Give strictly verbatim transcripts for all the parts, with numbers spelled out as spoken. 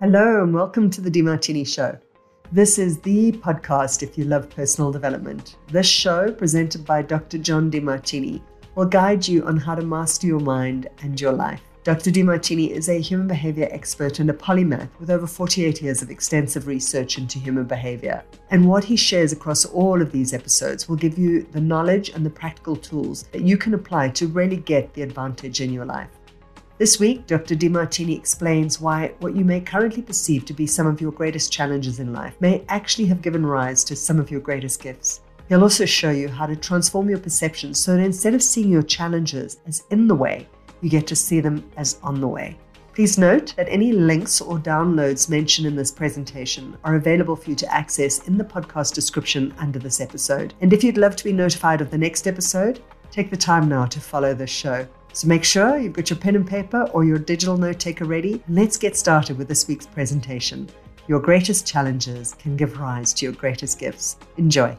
Hello and welcome to the DeMartini Show. This is the podcast if you love personal development. This show, presented by Doctor John DeMartini, will guide you on how to master your mind and your life. Doctor DeMartini is a human behavior expert and a polymath with over forty-eight years of extensive research into human behavior. And what he shares across all of these episodes will give you the knowledge and the practical tools that you can apply to really get the advantage in your life. This week, Doctor DeMartini explains why what you may currently perceive to be some of your greatest challenges in life may actually have given rise to some of your greatest gifts. He'll also show you how to transform your perception so that instead of seeing your challenges as in the way, you get to see them as on the way. Please note that any links or downloads mentioned in this presentation are available for you to access in the podcast description under this episode. And if you'd love to be notified of the next episode, take the time now to follow this show. So make sure you've got your pen and paper or your digital note taker ready, and let's get started with this week's presentation. Your greatest challenges can give rise to your greatest gifts. Enjoy.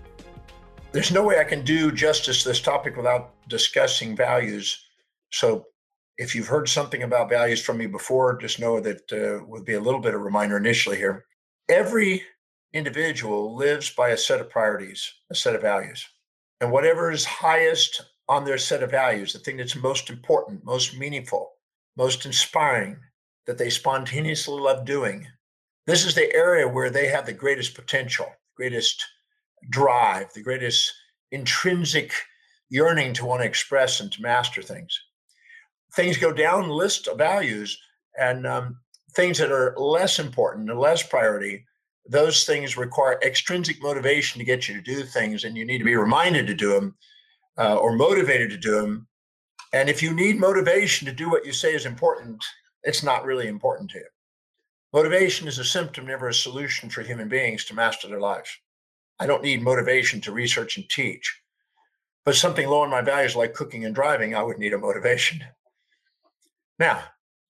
There's no way I can do justice to this topic without discussing values. So if you've heard something about values from me before, just know that uh, would be a little bit of a reminder initially here. Every individual lives by a set of priorities, a set of values. And whatever is highest on their set of values, the thing that's most important, most meaningful, most inspiring, that they spontaneously love doing. This is the area where they have the greatest potential, greatest drive, the greatest intrinsic yearning to want to express and to master things. Things go down the list of values, and um, things that are less important and less priority, those things require extrinsic motivation to get you to do things, and you need to be reminded to do them. Uh, or motivated to do them. And if you need motivation to do what you say is important, it's not really important to you. Motivation is a symptom, never a solution for human beings to master their lives. I don't need motivation to research and teach. But something low in my values like cooking and driving, I would need a motivation. Now,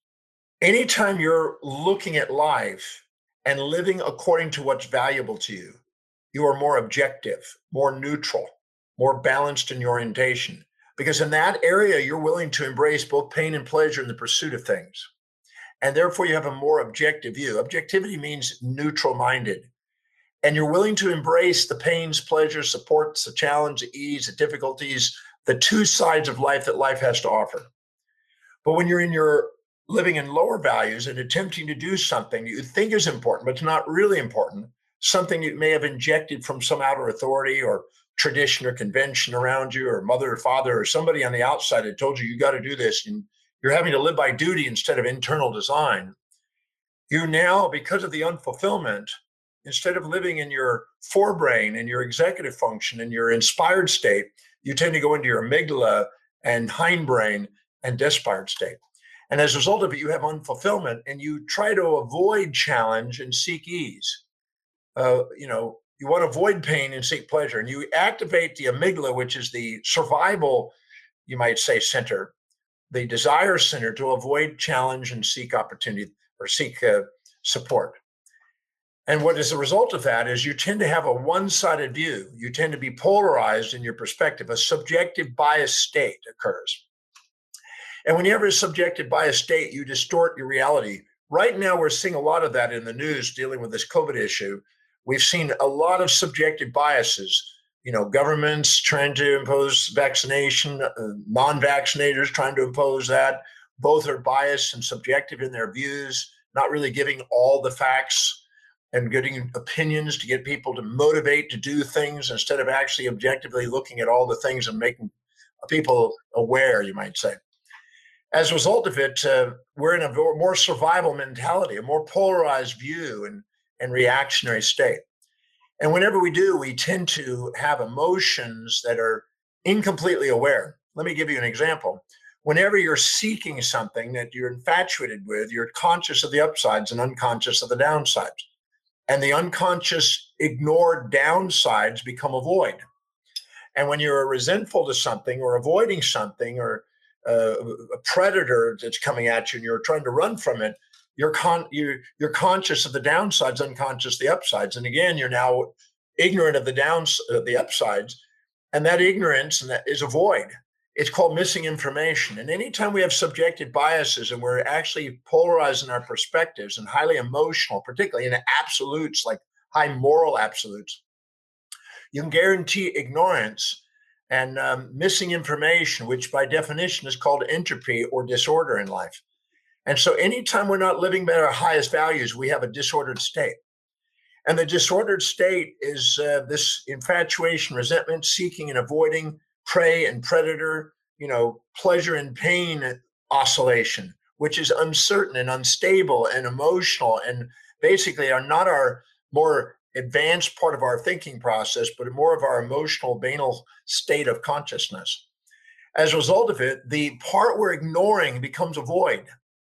anytime you're looking at life and living according to what's valuable to you, you are more objective, more neutral, more balanced in your orientation, because in that area, you're willing to embrace both pain and pleasure in the pursuit of things. And therefore, you have a more objective view. Objectivity means neutral-minded. And you're willing to embrace the pains, pleasures, supports, the challenge, the ease, the difficulties, the two sides of life that life has to offer. But when you're in your living in lower values and attempting to do something you think is important, but it's not really important, something you may have injected from some outer authority or tradition or convention around you, or mother or father or somebody on the outside that told you you got to do this, and you're having to live by duty instead of internal design. You now, because of the unfulfillment, instead of living in your forebrain and your executive function and your inspired state, you tend to go into your amygdala and hindbrain and despired state. And as a result of it, you have unfulfillment, and you try to avoid challenge and seek ease. Uh, you know, You want to avoid pain and seek pleasure. And you activate the amygdala, which is the survival, you might say, center, the desire center, to avoid challenge and seek opportunity or seek uh, support. And what is the result of that is you tend to have a one-sided view. You tend to be polarized in your perspective. A subjective bias state occurs. And whenever a subjective bias state, you distort your reality. Right now, we're seeing a lot of that in the news dealing with this COVID issue. We've seen a lot of subjective biases, you know, governments trying to impose vaccination, uh, non-vaccinators trying to impose that. Both are biased and subjective in their views, not really giving all the facts and getting opinions to get people to motivate to do things instead of actually objectively looking at all the things and making people aware, you might say. As a result of it, uh, we're in a more survival mentality, a more polarized view, and and reactionary state. And whenever we do, we tend to have emotions that are incompletely aware. Let me give you an example. Whenever you're seeking something that you're infatuated with, you're conscious of the upsides and unconscious of the downsides. And the unconscious ignored downsides become a void. And when you're resentful to something or avoiding something, or uh, a predator that's coming at you and you're trying to run from it, You're con you're, you're conscious of the downsides, unconscious of the upsides. And again, you're now ignorant of the downs, uh, the upsides, and that ignorance and that is a void. it's called missing information. And anytime we have subjective biases and we're actually polarizing our perspectives and highly emotional, particularly in absolutes, like high moral absolutes, you can guarantee ignorance and um, missing information, which by definition is called entropy or disorder in life. And so anytime we're not living by our highest values, we have a disordered state. And the disordered state is uh, this infatuation, resentment, seeking and avoiding, prey and predator, you know, pleasure and pain oscillation, which is uncertain and unstable and emotional and basically are not our more advanced part of our thinking process, but more of our emotional banal state of consciousness. As a result of it, the part we're ignoring becomes a void.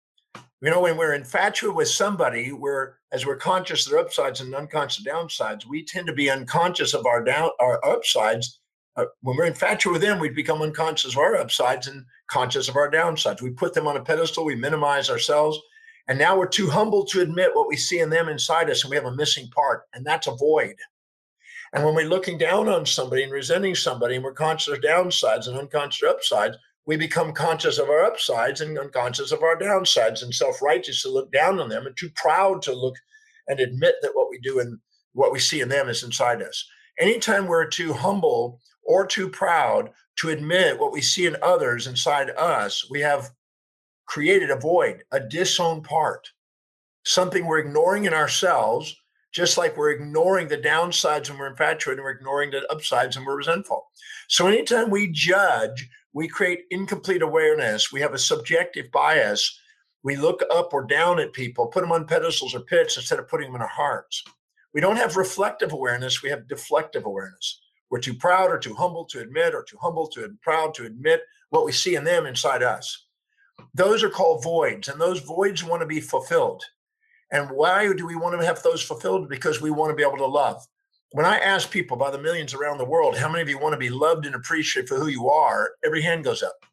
You know, when we're infatuated with somebody, we're as we're conscious of their upsides and unconscious downsides, we tend to be unconscious of our down our upsides. Uh, when we're infatuated with them, we become unconscious of our upsides and conscious of our downsides. We put them on a pedestal, we minimize ourselves, and now we're too humble to admit what we see in them inside us, and we have a missing part, and that's a void. And when we're looking down on somebody and resenting somebody, and we're conscious of downsides and unconscious of upsides, we become conscious of our upsides and unconscious of our downsides and self-righteous to look down on them and too proud to look and admit that what we do and what we see in them is inside us. Anytime we're too humble or too proud to admit what we see in others inside us, we have created a void, a disowned part, something we're ignoring in ourselves, just like we're ignoring the downsides when we're infatuated and we're ignoring the upsides and we're resentful. So anytime we judge, we create incomplete awareness. We have a subjective bias. We look up or down at people, put them on pedestals or pits instead of putting them in our hearts. We don't have reflective awareness. We have deflective awareness. We're too proud or too humble to admit, or too humble to proud to admit what we see in them inside us. Those are called voids, and those voids want to be fulfilled. And why do we want to have those fulfilled? Because we want to be able to love. When I ask people by the millions around the world, how many of you want to be loved and appreciated for who you are? Every hand goes up.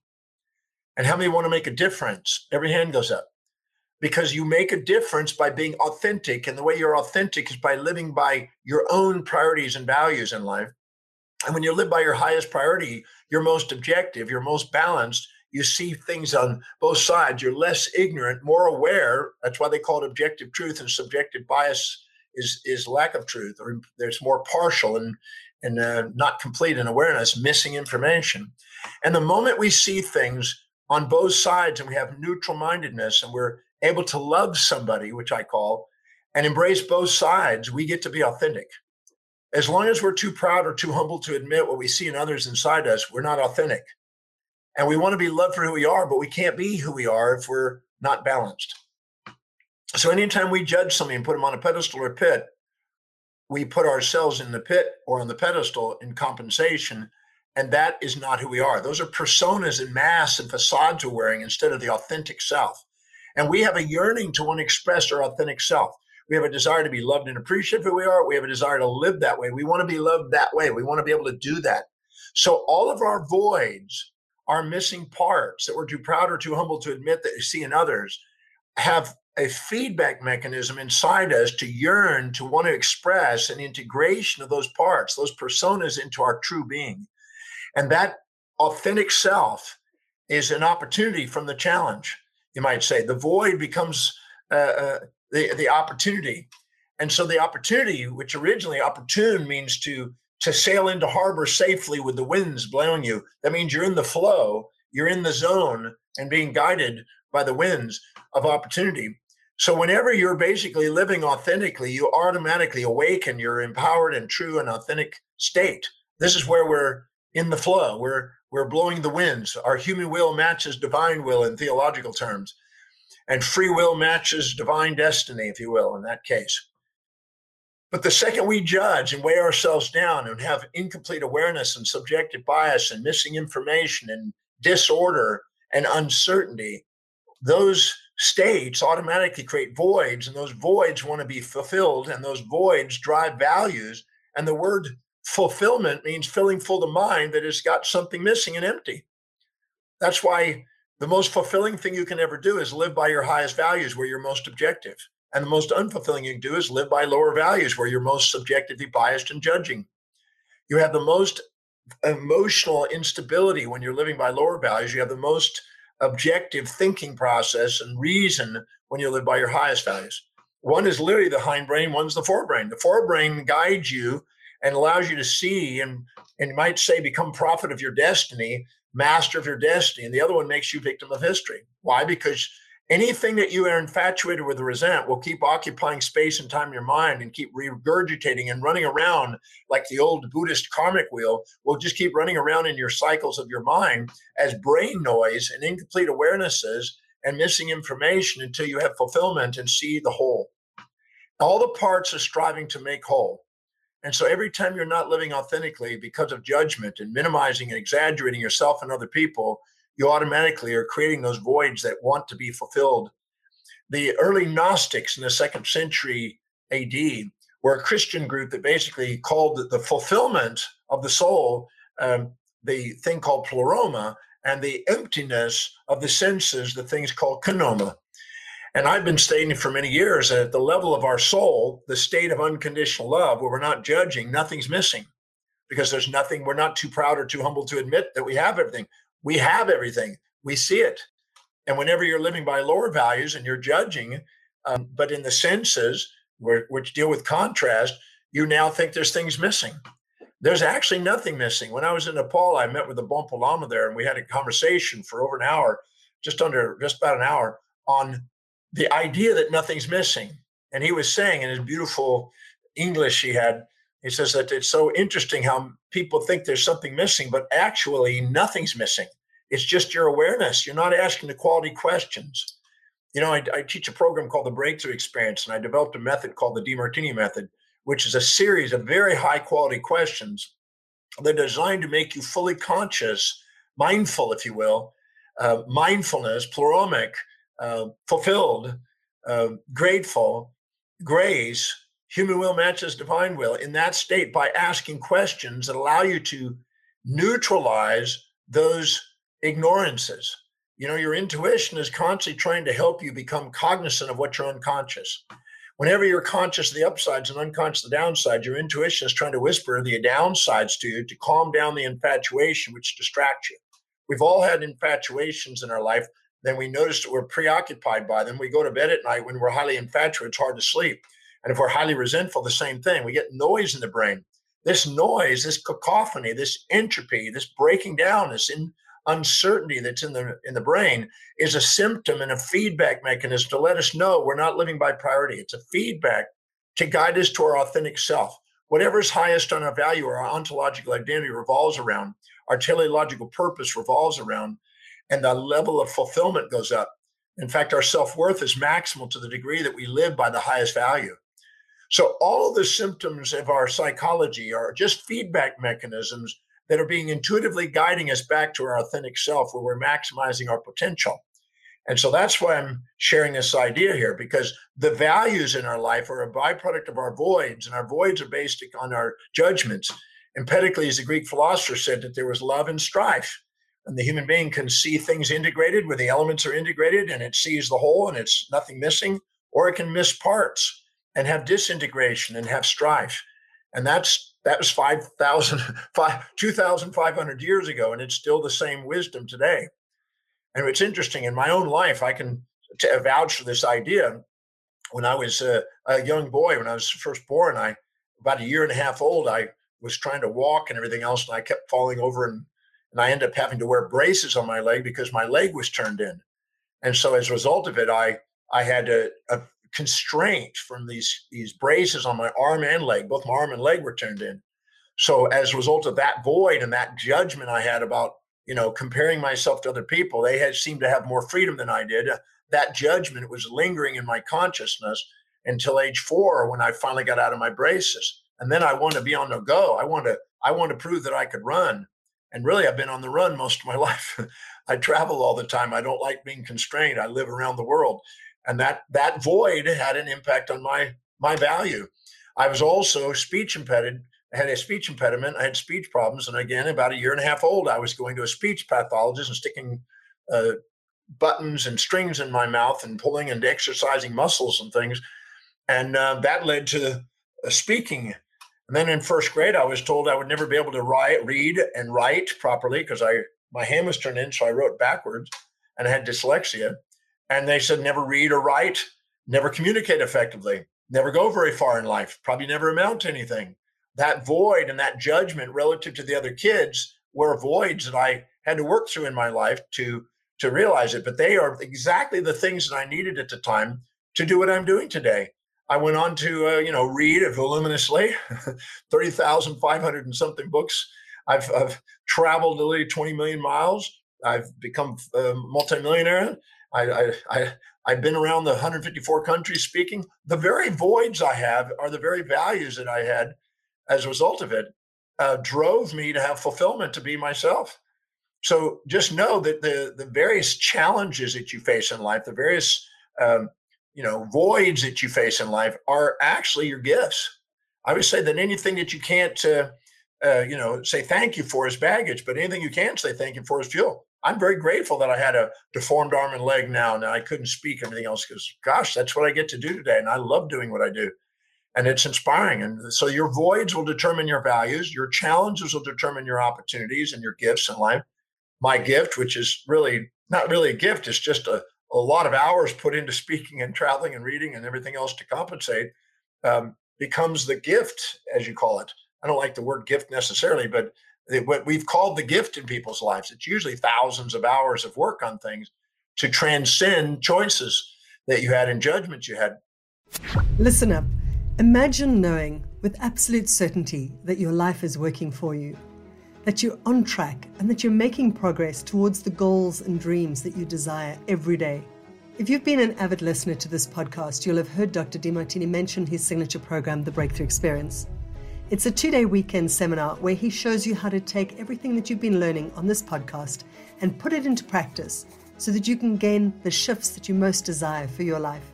And how many want to make a difference? Every hand goes up. Because you make a difference by being authentic. And the way you're authentic is by living by your own priorities and values in life. And when you live by your highest priority, you're most objective, you're most balanced. You see things on both sides. You're less ignorant, more aware. That's why they call it objective truth, and subjective bias is is lack of truth, or there's more partial and and uh, not complete in awareness, missing information. And the moment we see things on both sides and we have neutral mindedness and we're able to love somebody, which I call, and embrace both sides, we get to be authentic. As long as we're too proud or too humble to admit what we see in others inside us, we're not authentic. And we want to be loved for who we are, but we can't be who we are if we're not balanced. So anytime we judge somebody and put them on a pedestal or pit, we put ourselves in the pit or on the pedestal in compensation, and that is not who we are. Those are personas and masks and facades we're wearing instead of the authentic self. And we have a yearning to want to express our authentic self. We have a desire to be loved and appreciated for who we are. We have a desire to live that way. We want to be loved that way. We want to be able to do that. So all of our voids, our missing parts that we're too proud or too humble to admit that you see in others, have a feedback mechanism inside us to yearn, to want to express an integration of those parts, those personas into our true being. And that authentic self is an opportunity from the challenge, you might say. The void becomes uh, uh, the, the opportunity. And so the opportunity, which originally opportune means to to sail into harbor safely with the winds blowing you. That means you're in the flow, you're in the zone and being guided by the winds of opportunity. So whenever you're basically living authentically, you automatically awaken your empowered and true and authentic state. This is where we're in the flow. We're, we're blowing the winds. Our human will matches divine will in theological terms. And free will matches divine destiny, if you will, in that case. But the second we judge and weigh ourselves down and have incomplete awareness and subjective bias and missing information and disorder and uncertainty, those states automatically create voids, and those voids want to be fulfilled, and those voids drive values. And the word fulfillment means filling full the mind that has got something missing and empty. That's why the most fulfilling thing you can ever do is live by your highest values where you're most objective. And the most unfulfilling you can do is live by lower values where you're most subjectively biased and judging. You have the most emotional instability when you're living by lower values. You have the most objective thinking process and reason when you live by your highest values. One is literally the hindbrain, one's the forebrain. The forebrain guides you and allows you to see and, and you might say become prophet of your destiny, master of your destiny. And the other one makes you victim of history. Why? Because anything that you are infatuated with or resent will keep occupying space and time in your mind and keep regurgitating and running around like the old Buddhist karmic wheel, will just keep running around in your cycles of your mind as brain noise and incomplete awarenesses and missing information until you have fulfillment and see the whole. All the parts are striving to make whole. And so every time you're not living authentically because of judgment and minimizing and exaggerating yourself and other people, you automatically are creating those voids that want to be fulfilled. The early Gnostics in the second century A D were a Christian group that basically called the fulfillment of the soul um, the thing called pleroma, and the emptiness of the senses the thing's called kenoma. And I've been stating for many years that at the level of our soul, the state of unconditional love, where we're not judging, nothing's missing, because there's nothing, we're not too proud or too humble to admit that we have everything. We have everything. We see it. And whenever you're living by lower values and you're judging, um, but in the senses, where, which deal with contrast, you now think there's things missing. There's actually nothing missing. When I was in Nepal, I met with the Bonpo Lama there, and we had a conversation for over an hour, just under, just about an hour, on the idea that nothing's missing. And he was saying in his beautiful English he had, he says that it's so interesting how people think there's something missing, but actually nothing's missing. It's just your awareness. You're not asking the quality questions. You know, I, I teach a program called the Breakthrough Experience, and I developed a method called the DeMartini method, which is a series of very high quality questions. They're designed to make you fully conscious, mindful, if you will, uh, mindfulness, pleromic, uh, fulfilled, uh, grateful, grace, human will matches divine will, in that state by asking questions that allow you to neutralize those ignorances. You know, your intuition is constantly trying to help you become cognizant of what you're unconscious. Whenever you're conscious of the upsides and unconscious of the downsides, your intuition is trying to whisper the downsides to you to calm down the infatuation, which distracts you. We've all had infatuations in our life. Then we notice that we're preoccupied by them. We go to bed at night when we're highly infatuated, it's hard to sleep. And if we're highly resentful, the same thing. We get noise in the brain. This noise, this cacophony, this entropy, this breaking down, this in, uncertainty that's in the in the brain is a symptom and a feedback mechanism to let us know we're not living by priority. It's a feedback to guide us to our authentic self. Whatever's highest on our value or our ontological identity revolves around, our teleological purpose revolves around, and the level of fulfillment goes up. In fact, our self-worth is maximal to the degree that we live by the highest value. So all of the symptoms of our psychology are just feedback mechanisms that are being intuitively guiding us back to our authentic self, where we're maximizing our potential. And so that's why I'm sharing this idea here, because the values in our life are a byproduct of our voids, and our voids are based on our judgments. Empedocles, the Greek philosopher, said that there was love and strife, and the human being can see things integrated where the elements are integrated and it sees the whole and it's nothing missing, or it can miss parts and have disintegration and have strife. And that's that was five thousand, two thousand five hundred years ago, and it's still the same wisdom today. And it's interesting, in my own life, I can t- vouch for this idea. When I was a, a young boy, when I was first born, I about a year and a half old, I was trying to walk and everything else, and I kept falling over, and, and I ended up having to wear braces on my leg because my leg was turned in. And so as a result of it, I I had a, a constraint from these, these braces on my arm and leg. Both my arm and leg were turned in. So as a result of that void and that judgment I had about, you know, comparing myself to other people, they had seemed to have more freedom than I did. That judgment was lingering in my consciousness until age four, when I finally got out of my braces. And then I wanted to be on the go. I want to, I want to prove that I could run. And really, I've been on the run most of my life. I travel all the time. I don't like being constrained. I live around the world. And that that void had an impact on my my value. I was also speech impeded. I had a speech impediment. I had speech problems. And again, about a year and a half old, I was going to a speech pathologist and sticking uh, buttons and strings in my mouth and pulling and exercising muscles and things. And uh, that led to uh, speaking. And then in first grade, I was told I would never be able to write, read and write properly because I my hand was turned in, so I wrote backwards, and I had dyslexia. And they said never read or write, never communicate effectively, never go very far in life, probably never amount to anything. That void and that judgment relative to the other kids were voids that I had to work through in my life to, to realize it. But they are exactly the things that I needed at the time to do what I'm doing today. I went on to, uh, you know, read voluminously, thirty thousand five hundred and something books. I've, I've traveled nearly twenty million miles. I've become a multimillionaire. I, I, I, I've been around the one hundred fifty-four countries speaking. The very voids I have are the very values that I had as a result of it, uh, drove me to have fulfillment, to be myself. So just know that the, the various challenges that you face in life, the various um, you know, voids that you face in life are actually your gifts. I would say that anything that you can't, uh, uh, you know, say thank you for is baggage, but anything you can say thank you for is fuel. I'm very grateful that I had a deformed arm and leg now. Now I couldn't speak everything else because, gosh, that's what I get to do today. And I love doing what I do. And it's inspiring. And so your voids will determine your values. Your challenges will determine your opportunities and your gifts in life. My gift, which is really not really a gift, it's just a, a lot of hours put into speaking and traveling and reading and everything else to compensate, um, becomes the gift, as you call it. I don't like the word gift necessarily, but it, what we've called the gift in people's lives, it's usually thousands of hours of work on things to transcend choices that you had and judgments you had. Listen up. Imagine knowing with absolute certainty that your life is working for you, that you're on track and that you're making progress towards the goals and dreams that you desire every day. If you've been an avid listener to this podcast, you'll have heard Doctor Demartini mention his signature program, The Breakthrough Experience. It's a two-day weekend seminar where he shows you how to take everything that you've been learning on this podcast and put it into practice so that you can gain the shifts that you most desire for your life.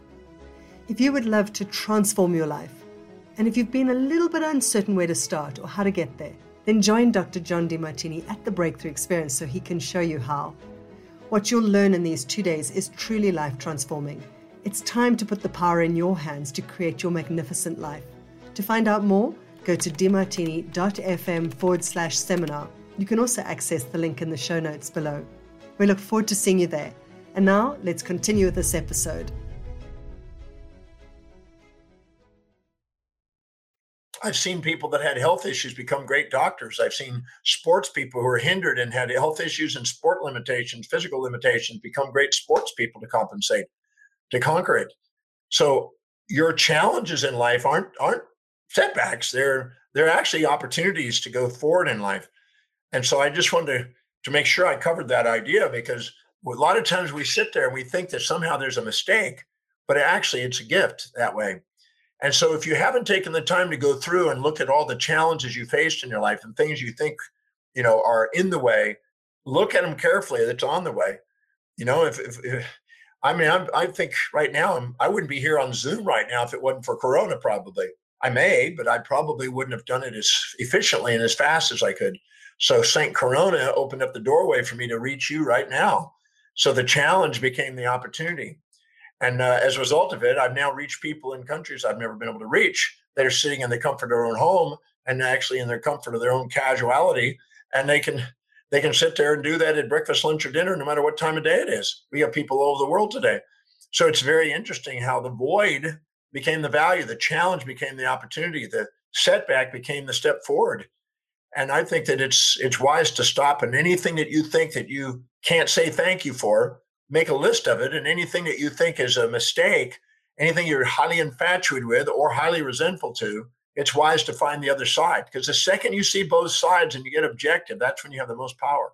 If you would love to transform your life, and if you've been a little bit uncertain where to start or how to get there, then join Doctor John Demartini at the Breakthrough Experience so he can show you how. What you'll learn in these two days is truly life-transforming. It's time to put the power in your hands to create your magnificent life. To find out more, go to demartini.fm forward slash seminar. You can also access the link in the show notes below. We look forward to seeing you there. And now, let's continue with this episode. I've seen people that had health issues become great doctors. I've seen sports people who are hindered and had health issues and sport limitations, physical limitations, become great sports people to compensate, to conquer it. So your challenges in life aren't aren't setbacks. They're they're actually opportunities to go forward in life. And so I just wanted to, to make sure I covered that idea, because a lot of times we sit there and we think that somehow there's a mistake, but actually it's a gift that way. And so if you haven't taken the time to go through and look at all the challenges you faced in your life and things you think, you know, are in the way, look at them carefully. That's on the way. You know, if, if, if I mean, I'm, I think right now, I'm, I wouldn't be here on Zoom right now if it wasn't for Corona, probably. I may, but I probably wouldn't have done it as efficiently and as fast as I could. So Saint Corona opened up the doorway for me to reach you right now. So the challenge became the opportunity. And uh, as a result of it, I've now reached people in countries I've never been able to reach that are sitting in the comfort of their own home and actually in their comfort of their own casuality. And they can they can sit there and do that at breakfast, lunch, or dinner, no matter what time of day it is. We have people all over the world today. So it's very interesting how the void became the value, the challenge became the opportunity, the setback became the step forward. And I think that it's it's wise to stop, and anything that you think that you can't say thank you for, make a list of it, and anything that you think is a mistake, anything you're highly infatuated with or highly resentful to, it's wise to find the other side. Because the second you see both sides and you get objective, that's when you have the most power.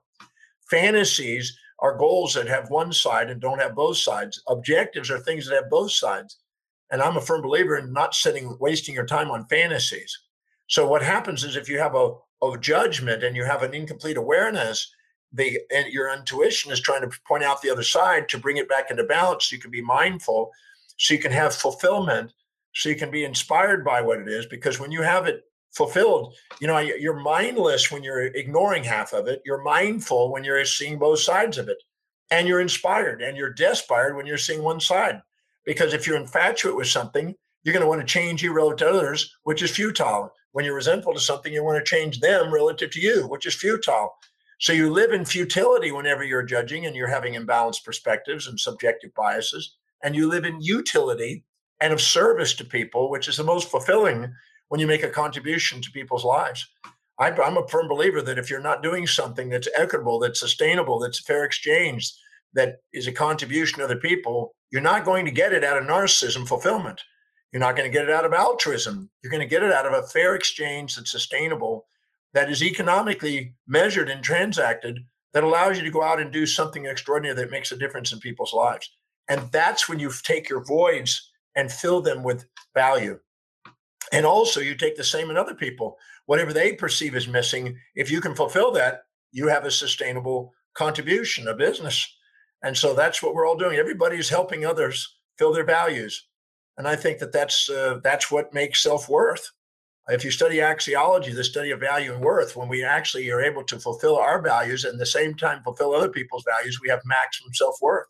Fantasies are goals that have one side and don't have both sides. Objectives are things that have both sides. And I'm a firm believer in not sitting, wasting your time on fantasies. So what happens is if you have a, a judgment and you have an incomplete awareness, The, and your intuition is trying to point out the other side to bring it back into balance so you can be mindful, so you can have fulfillment, so you can be inspired by what it is. Because when you have it fulfilled, you know, you're mindless when you're ignoring half of it. You're mindful when you're seeing both sides of it. And you're inspired and you're despired when you're seeing one side. Because if you're infatuated with something, you're going to want to change you relative to others, which is futile. When you're resentful to something, you want to change them relative to you, which is futile. So you live in futility whenever you're judging and you're having imbalanced perspectives and subjective biases. And you live in utility and of service to people, which is the most fulfilling when you make a contribution to people's lives. I'm a firm believer that if you're not doing something that's equitable, that's sustainable, that's a fair exchange, that is a contribution to other people, you're not going to get it out of narcissism fulfillment. You're not going to get it out of altruism. You're going to get it out of a fair exchange that's sustainable, that is economically measured and transacted, that allows you to go out and do something extraordinary that makes a difference in people's lives. And that's when you take your voids and fill them with value. And also you take the same in other people. Whatever they perceive as missing, if you can fulfill that, you have a sustainable contribution, a business. And so that's what we're all doing. Everybody's helping others fill their values. And I think that that's, uh, that's what makes self-worth. If you study axiology, the study of value and worth, when we actually are able to fulfill our values and at the same time fulfill other people's values, we have maximum self-worth.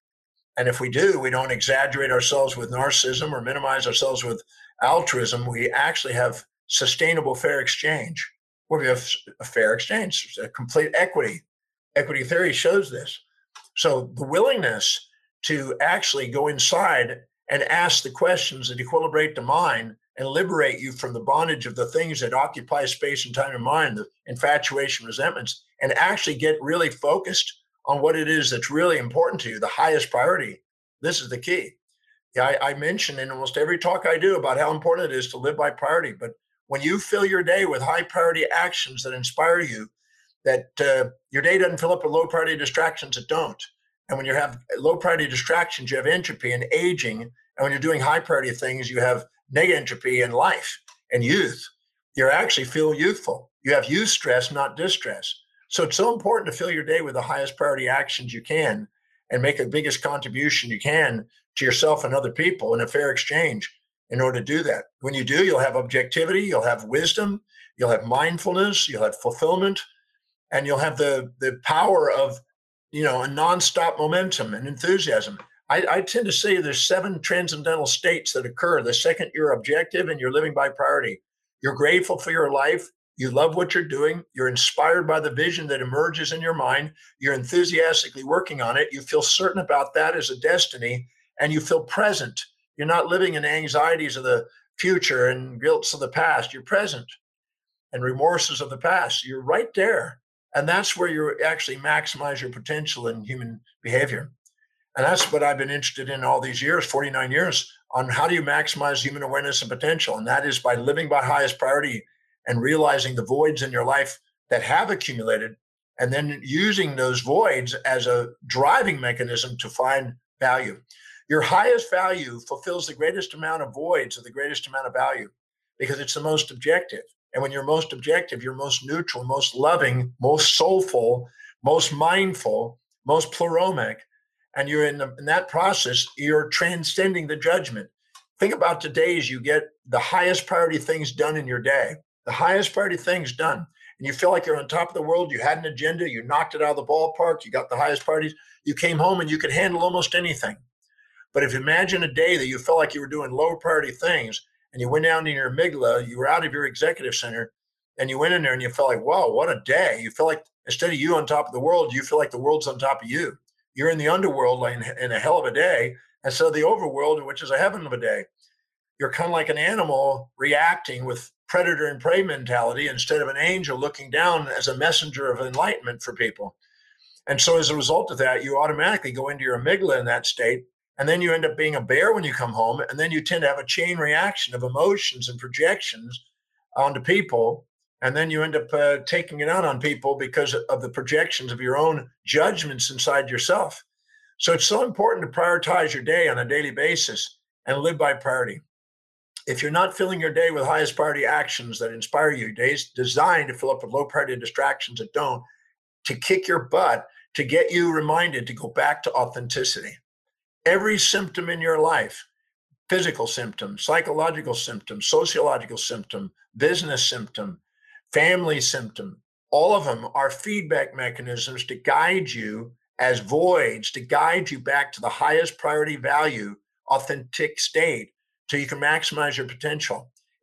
And if we do, we don't exaggerate ourselves with narcissism or minimize ourselves with altruism. We actually have sustainable fair exchange, where we have a fair exchange, a complete equity. Equity theory shows this. So the willingness to actually go inside and ask the questions that equilibrate the mind and liberate you from the bondage of the things that occupy space and time and mind, the infatuation, resentments, and actually get really focused on what it is that's really important to you, the highest priority. This is the key. Yeah, I, I mention in almost every talk I do about how important it is to live by priority. But when you fill your day with high priority actions that inspire you, that uh, your day doesn't fill up with low priority distractions that don't. And when you have low priority distractions, you have entropy and aging. And when you're doing high priority things, you have negentropy and life and youth. You actually feel youthful. You have youth stress, not distress. So it's so important to fill your day with the highest priority actions you can and make the biggest contribution you can to yourself and other people in a fair exchange in order to do that. When you do, you'll have objectivity, you'll have wisdom, you'll have mindfulness, you'll have fulfillment, and you'll have the, the power of, you know, a nonstop momentum and enthusiasm. I, I tend to say there's seven transcendental states that occur the second you're objective and you're living by priority. You're grateful for your life. You love what you're doing. You're inspired by the vision that emerges in your mind. You're enthusiastically working on it. You feel certain about that as a destiny, and you feel present. You're not living in anxieties of the future and guilts of the past. You're present and remorses of the past. You're right there. And that's where you actually maximize your potential in human behavior. And that's what I've been interested in all these years, forty-nine years, on how do you maximize human awareness and potential? And that is by living by highest priority and realizing the voids in your life that have accumulated, and then using those voids as a driving mechanism to find value. Your highest value fulfills the greatest amount of voids of the greatest amount of value because it's the most objective. And when you're most objective, you're most neutral, most loving, most soulful, most mindful, most pleromic. And you're in, the, in that process, you're transcending the judgment. Think about today's, you get the highest priority things done in your day, the highest priority things done. And you feel like you're on top of the world. You had an agenda. You knocked it out of the ballpark. You got the highest priorities. You came home and you could handle almost anything. But if you imagine a day that you felt like you were doing low priority things and you went down to your amygdala, you were out of your executive center and you went in there and you felt like, wow, what a day. You feel like instead of you on top of the world, you feel like the world's on top of you. You're in the underworld in, in a hell of a day. And so the overworld, which is a heaven of a day, you're kind of like an animal reacting with predator and prey mentality instead of an angel looking down as a messenger of enlightenment for people. And so as a result of that, you automatically go into your amygdala in that state. And then you end up being a bear when you come home. And then you tend to have a chain reaction of emotions and projections onto people. And then you end up uh, taking it out on people because of the projections of your own judgments inside yourself. So it's so important to prioritize your day on a daily basis and live by priority. If you're not filling your day with highest priority actions that inspire you, days designed to fill up with low priority distractions that don't, to kick your butt, to get you reminded to go back to authenticity. Every symptom in your life, physical symptom, psychological symptom, sociological symptom, business symptom, family symptom, all of them are feedback mechanisms to guide you as voids, to guide you back to the highest priority value, authentic state, so you can maximize your potential.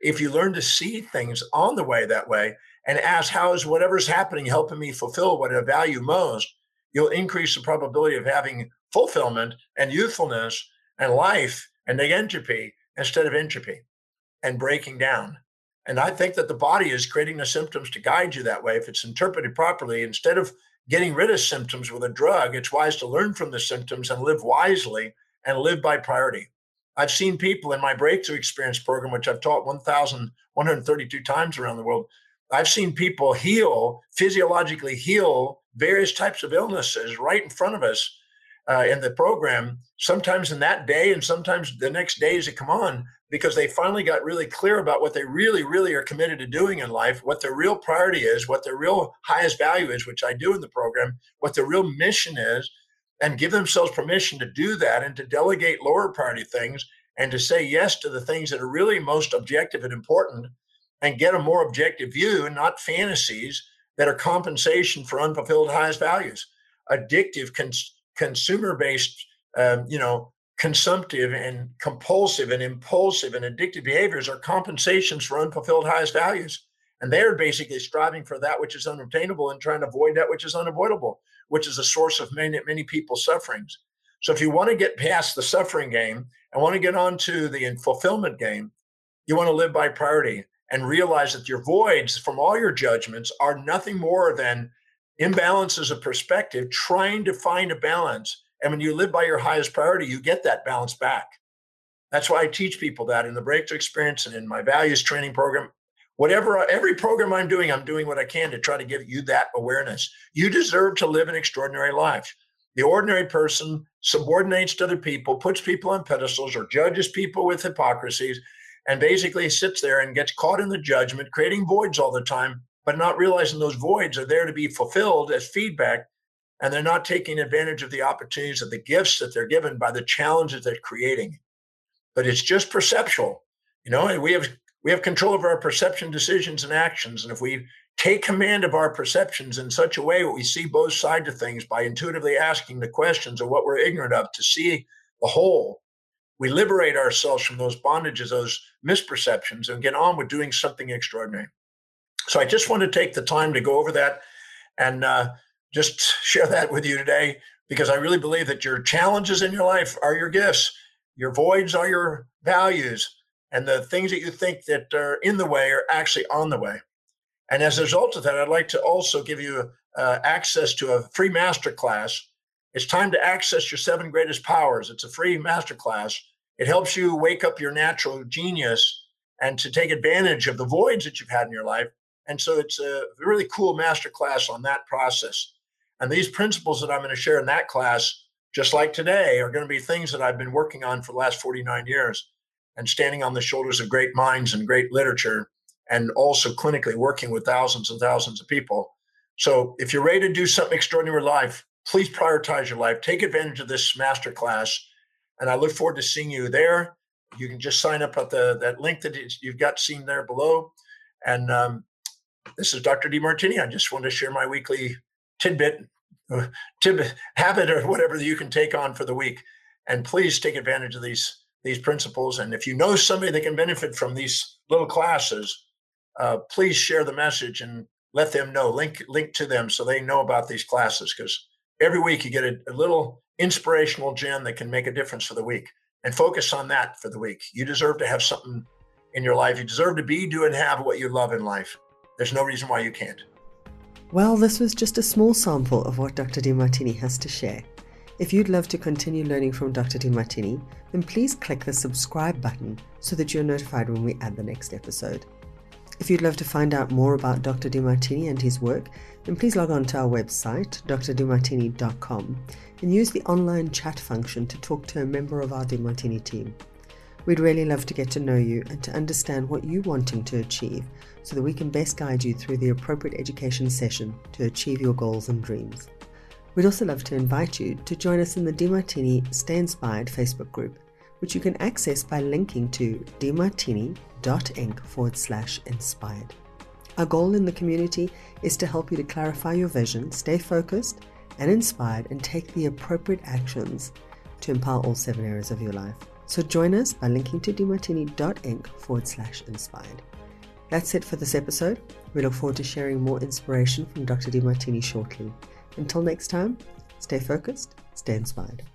if you learn to see things on the way that way and ask, how is whatever's happening helping me fulfill what I value most, you'll increase the probability of having fulfillment and youthfulness and life and entropy instead of entropy and breaking down. And I think that the body is creating the symptoms to guide you that way. If it's interpreted properly, instead of getting rid of symptoms with a drug, it's wise to learn from the symptoms and live wisely and live by priority. I've seen people in my Breakthrough Experience program, which I've taught one thousand one hundred thirty-two times around the world. I've seen people heal, physiologically heal various types of illnesses right in front of us uh, in the program, sometimes in that day and sometimes the next days that come on, because they finally got really clear about what they really, really are committed to doing in life, what their real priority is, what their real highest value is, which I do in the program, what their real mission is, and give themselves permission to do that and to delegate lower priority things and to say yes to the things that are really most objective and important and get a more objective view and not fantasies that are compensation for unfulfilled highest values. Addictive, cons- consumer-based, um, you know, consumptive and compulsive and impulsive and addictive behaviors are compensations for unfulfilled highest values. And they're basically striving for that which is unobtainable and trying to avoid that which is unavoidable, which is the source of many, many people's sufferings. So if you want to get past the suffering game and want to get onto the fulfillment game, you want to live by priority and realize that your voids from all your judgments are nothing more than imbalances of perspective, trying to find a balance. And when you live by your highest priority, you get that balance back. That's why I teach people that in the Breakthrough Experience and in my values training program. Whatever, every program I'm doing, I'm doing what I can to try to give you that awareness. You deserve to live an extraordinary life. The ordinary person subordinates to other people, puts people on pedestals, or judges people with hypocrisies, and basically sits there and gets caught in the judgment, creating voids all the time, but not realizing those voids are there to be fulfilled as feedback, and they're not taking advantage of the opportunities of the gifts that they're given by the challenges they're creating. But it's just perceptual. You know, and we have we have control over our perception, decisions, and actions. And if we take command of our perceptions in such a way that we see both sides of things by intuitively asking the questions of what we're ignorant of to see the whole, we liberate ourselves from those bondages, those misperceptions, and get on with doing something extraordinary. So I just want to take the time to go over that and uh, just share that with you today, because I really believe that your challenges in your life are your gifts. Your voids are your values, and the things that you think that are in the way are actually on the way. And as a result of that, I'd like to also give you uh, access to a free masterclass. It's time to access your seven greatest powers. It's a free masterclass. It helps you wake up your natural genius and to take advantage of the voids that you've had in your life. And so it's a really cool masterclass on that process. And these principles that I'm going to share in that class, just like today, are going to be things that I've been working on for the last forty-nine years and standing on the shoulders of great minds and great literature, and also clinically working with thousands and thousands of people. So if you're ready to do something extraordinary in life, please prioritize your life. Take advantage of this masterclass. And I look forward to seeing you there. You can just sign up at the that link that you've got seen there below. And um, this is Doctor Demartini. I just wanted to share my weekly tidbit, uh, tidbit habit, or whatever that you can take on for the week. And please take advantage of these, these principles. And if you know somebody that can benefit from these little classes, uh, please share the message and let them know, link, link to them so they know about these classes, because every week you get a, a little inspirational gem that can make a difference for the week, and focus on that for the week. You deserve to have something in your life. You deserve to be, do, and have what you love in life. There's no reason why you can't. Well, this was just a small sample of what Doctor Demartini has to share. If you'd love to continue learning from Doctor Demartini, then please click the subscribe button so that you're notified when we add the next episode. If you'd love to find out more about Doctor Demartini and his work, then please log on to our website, d r demartini dot com, and use the online chat function to talk to a member of our Demartini team. We'd really love to get to know you and to understand what you're wanting to achieve so that we can best guide you through the appropriate education session to achieve your goals and dreams. We'd also love to invite you to join us in the Demartini Stay Inspired Facebook group, which you can access by linking to demartini.inc forward slash inspired. Our goal in the community is to help you to clarify your vision, stay focused and inspired, and take the appropriate actions to empower all seven areas of your life. So join us by linking to demartini.inc forward slash inspired. That's it for this episode. We look forward to sharing more inspiration from Doctor Demartini shortly. Until next time, stay focused, stay inspired.